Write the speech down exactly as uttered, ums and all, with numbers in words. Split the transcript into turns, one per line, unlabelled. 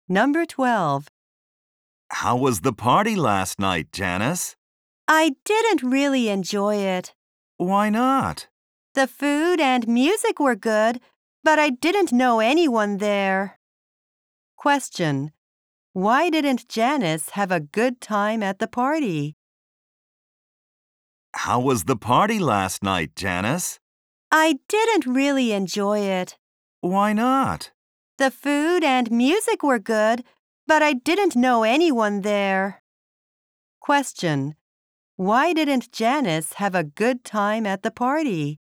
Number twelve.
How was the party last night, Janice?
I didn't really enjoy it.
Why not?
The food and music were good, but I didn't know anyone there. Question. Why didn't Janice have a good time at the party?
How was the party last night, Janice?
I didn't really enjoy it.
Why not?
The food and music were good, but I didn't know anyone there. Question. Why didn't Janice have a good time at the party?